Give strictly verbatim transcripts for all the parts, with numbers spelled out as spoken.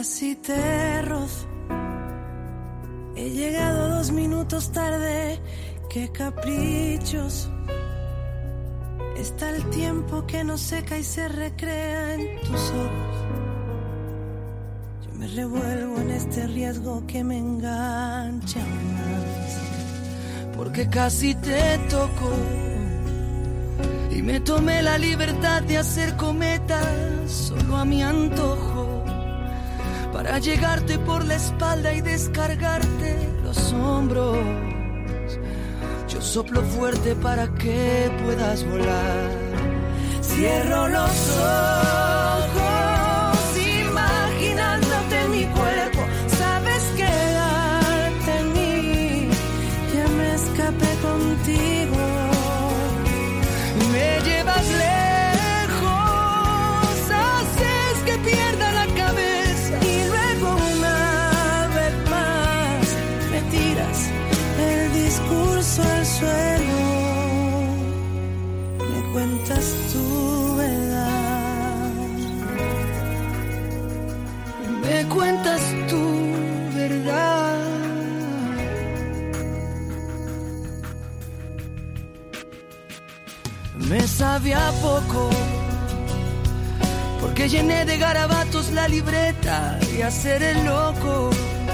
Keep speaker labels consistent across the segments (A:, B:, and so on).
A: casi te rozo. He llegado dos minutos tarde, qué caprichos. Está el tiempo que no seca y se recrea en tus ojos. Yo me revuelvo en este riesgo que me engancha más, porque casi te toco y me tomé la libertad de hacer cometas solo a mi antojo, para llegarte por la espalda y descargarte los hombros. Yo soplo fuerte para que puedas volar. Cierro los ojos imaginándote en mi cuerpo. Sabes quedarte en mí. Ya me escapé contigo. Me llevas lejos, haces que pierda la cabeza y luego una vez más me tiras el discurso al suelo. Me cuentas tu verdad. Me cuentas tu verdad. Me sabe a poco, porque llené de garabatos la libreta y hacer el loco.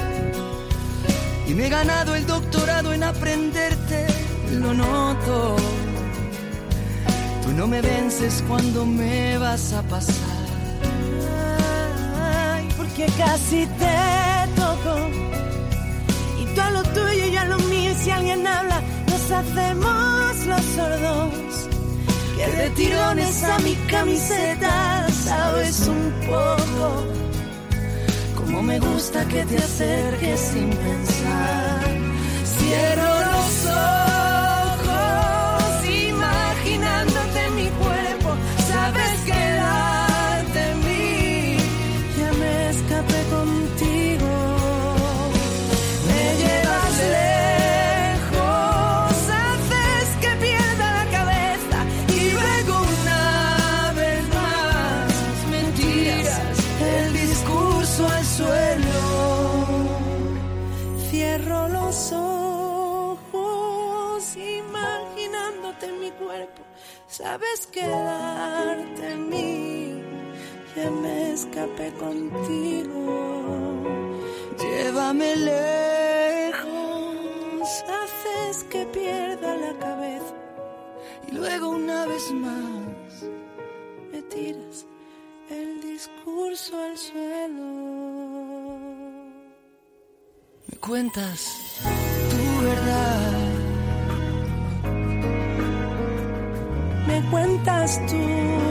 A: Y me he ganado el doctorado en aprenderte, lo noto. Tú no me vences cuando me vas a pasar. Ay, porque casi te toco. Y tú a lo tuyo y yo a lo mío. Y si alguien habla, nos hacemos los sordos. Que de tirones a mi camiseta sabes un poco. Como me gusta que te acerques sin pensar. Cierro los ojos imaginándote en mi cuerpo. Sabes quedarte en mí. Ya me escapé contigo. Me llevas lejos, haces que pierda la cabeza y luego una vez más mentiras, el discurso al suelo. Cierro los ojos imaginándote en mi cuerpo. Sabes quedarte en mí. Ya me escapé contigo. Llévame lejos, haces que pierda la cabeza y luego una vez más me tiras el discurso al suelo. Me cuentas tu verdad. Me cuentas tu